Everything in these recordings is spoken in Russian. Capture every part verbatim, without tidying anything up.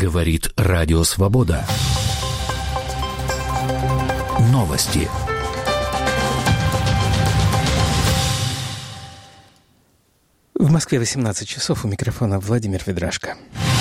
Говорит Радио Свобода. Новости. В Москве восемнадцать часов, у микрофона Владимир Ведрашко.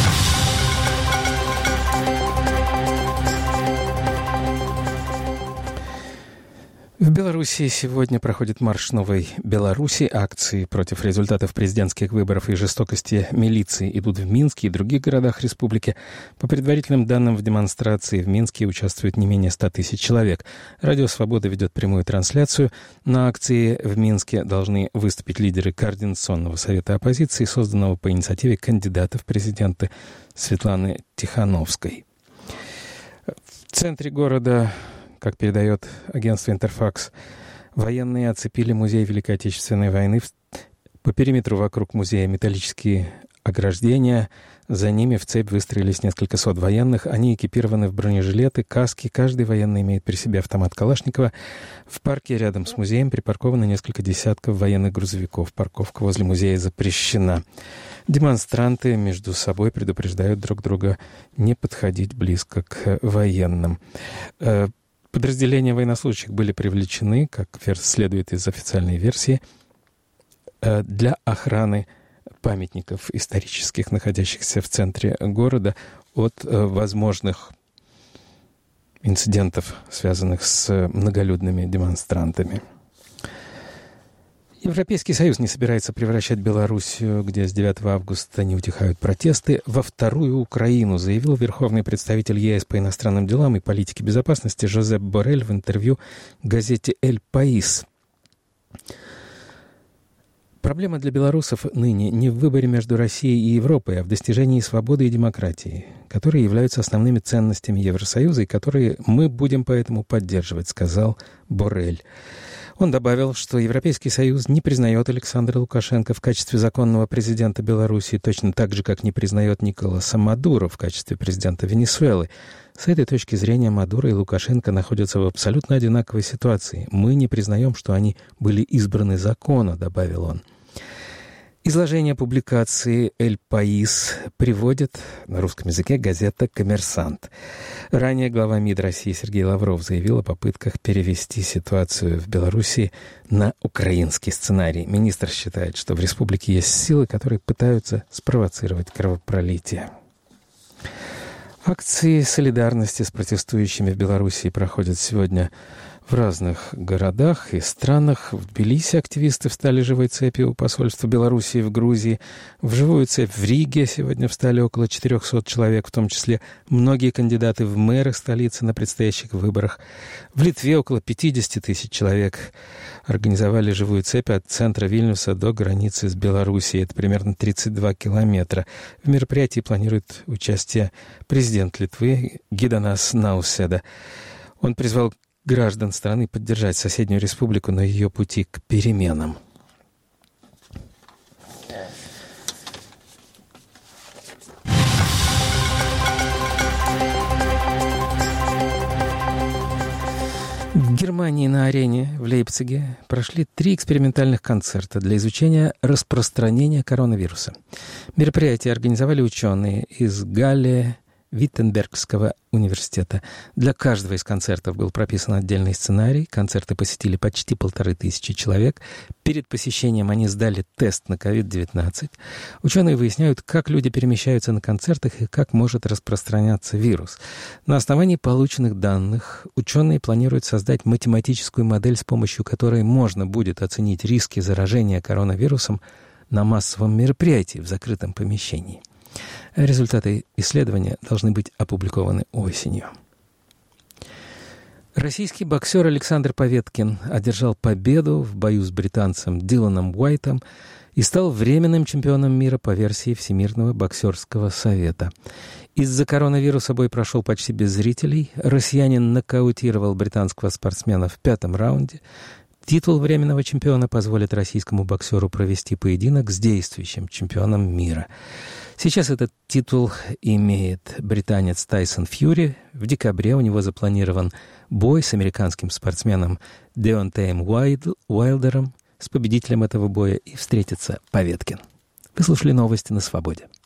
В Белоруссии сегодня проходит марш Новой Беларуси. Акции против результатов президентских выборов и жестокости милиции идут в Минске и других городах республики. По предварительным данным, в демонстрации в Минске участвует не менее ста тысяч человек. Радио «Свобода» ведет прямую трансляцию. На акции в Минске должны выступить лидеры Координационного совета оппозиции, созданного по инициативе кандидата в президенты Светланы Тихановской. В центре города, как передает агентство «Интерфакс», военные оцепили музей Великой Отечественной войны. По периметру вокруг музея металлические ограждения. За ними в цепь выстроились несколько сот военных. Они экипированы в бронежилеты, каски. Каждый военный имеет при себе автомат Калашникова. В парке рядом с музеем припарковано несколько десятков военных грузовиков. Парковка возле музея запрещена. Демонстранты между собой предупреждают друг друга не подходить близко к военным. Подразделения военнослужащих были привлечены, как следует из официальной версии, для охраны памятников исторических, находящихся в центре города, от возможных инцидентов, связанных с многолюдными демонстрантами. Европейский Союз не собирается превращать Белоруссию, где с девятого августа не утихают протесты, во вторую Украину, заявил верховный представитель ЕС по иностранным делам и политике безопасности Жозеп Боррель в интервью газете «Эль Паис». Проблема для белорусов ныне не в выборе между Россией и Европой, а в достижении свободы и демократии, которые являются основными ценностями Евросоюза и которые мы будем поэтому поддерживать, сказал Боррель. Он добавил, что Европейский Союз не признает Александра Лукашенко в качестве законного президента Белоруссии, точно так же, как не признает Николаса Мадуро в качестве президента Венесуэлы. С этой точки зрения Мадуро и Лукашенко находятся в абсолютно одинаковой ситуации. Мы не признаем, что они были избраны законно, добавил он. Изложение публикации «Эль Паис» приводит на русском языке газета «Коммерсант». Ранее глава МИД России Сергей Лавров заявил о попытках перевести ситуацию в Белоруссии на украинский сценарий. Министр считает, что в республике есть силы, которые пытаются спровоцировать кровопролитие. Акции солидарности с протестующими в Белоруссии проходят сегодня в разных городах и странах. В Тбилиси активисты встали живой цепью у посольства Белоруссии в Грузии. В живую цепь в Риге сегодня встали около четырехсот человек, в том числе многие кандидаты в мэры столицы на предстоящих выборах. В Литве около пятьдесят тысяч человек организовали живую цепь от центра Вильнюса до границы с Белоруссией. Это примерно тридцать два километра. В мероприятии планирует участие президент Литвы Гитанас Науседа. Он призвал граждан страны поддержать соседнюю республику на ее пути к переменам. В Германии на арене в Лейпциге прошли три экспериментальных концерта для изучения распространения коронавируса. Мероприятие организовали ученые из Галле Виттенбергского университета. Для каждого из концертов был прописан отдельный сценарий. Концерты посетили почти полторы тысячи человек. Перед посещением они сдали тест на ковид девятнадцать. Ученые выясняют, как люди перемещаются на концертах и как может распространяться вирус. На основании полученных данных ученые планируют создать математическую модель, с помощью которой можно будет оценить риски заражения коронавирусом на массовом мероприятии в закрытом помещении. Результаты исследования должны быть опубликованы осенью. Российский боксер Александр Поветкин одержал победу в бою с британцем Диланом Уайтом и стал временным чемпионом мира по версии Всемирного боксерского совета. Из-за коронавируса бой прошел почти без зрителей. Россиянин нокаутировал британского спортсмена в пятом раунде. Титул временного чемпиона позволит российскому боксеру провести поединок с действующим чемпионом мира. Сейчас этот титул имеет британец Тайсон Фьюри. В декабре у него запланирован бой с американским спортсменом Деонтеем Уайлдером. С победителем этого боя и встретится Поветкин. Вы слушали новости на «Свободе».